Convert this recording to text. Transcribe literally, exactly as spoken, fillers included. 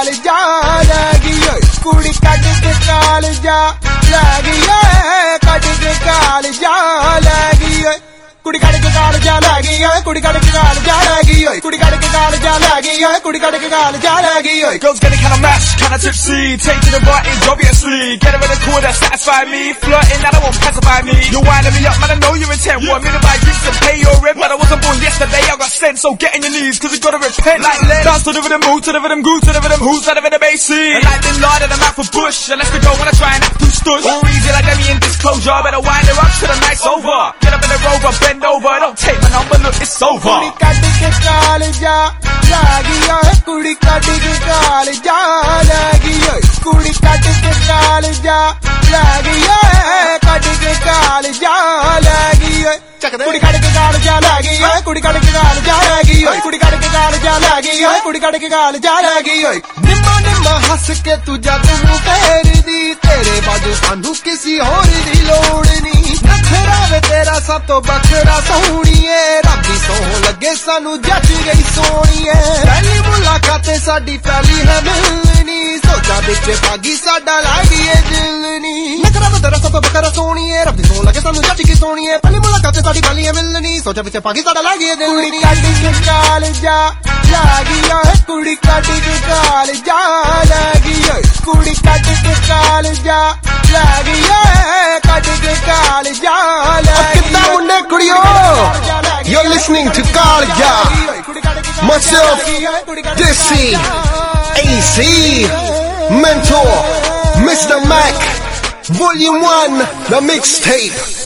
कालजा लगी कुड़ी कट के कालजा लगी कट के कालजा लगी कुड़ी कट के कालजा लगी कुड़ी कट के कालजा लगी कुड़ी कट के कालजा लगी कुड़ी कट के कालजा लगी Girls getting kinda mashed, kinda tipsy. Take to the right is obviously. Get it with a cool that satisfy me. Flirting that I won't pacify me. You're winding me up, man, I know you're intent. Want me to buy drinks and pay your rent, but I wasn't born yesterday, I got sent. So get on your knees, cause you gotta repent like lead. Dance to the rhythm, move to the rhythm, groove to the rhythm. Who's out of the bassy? And like Bin Laden, I'm out for Bush. And let's go when I try and act too stush. All easy like Demi in disclosure. Better wind her up to the night's over. Get up in the rover, bend over. Don't take my number, look, it's over. कुड़ी कट के कालजा लगी कुड़ी कट के कालजा लगी कुड़ी कट के कालजा लगी कट के कालजा लगी कुड़ी कट के कालजा लगी कुड़ी कट के कालजा लगी कुड़ी कट के कालजा लगी कुड़ी कट के कालजा लगी निम्मा निम्मा हंस के तू जद मुंह फेर दी तेरे बाजू सानू किसी होर दी लोड़ नहीं नखरा वे तेरा सब तो बखरा सोहणीए रब्बी सोह लगे सानू जच गई सोहणीए पहली मुलाकात साडी पहली है मिलनी सोचा बिच भागी साडा लागिए दिलनी नखरा वे तेरा सब तो बखरा सोहणीए रब्बी सोह लगे सानू जच गई सोहणीए पहली मुलाकात साडी पहली है मिलनी सोचा बिच भागी साडा लागिए दिलनी कुड़ी कट के कालजा लगी कुड़ी कट के कालजा लगी कुड़ी कट के कालजा लगी कट के कालजा कितना मुंडे कुड़ियो You're listening to Kalja. Myself, Dissy, A C, Mentor, Mister Mac, Volume one, the mixtape.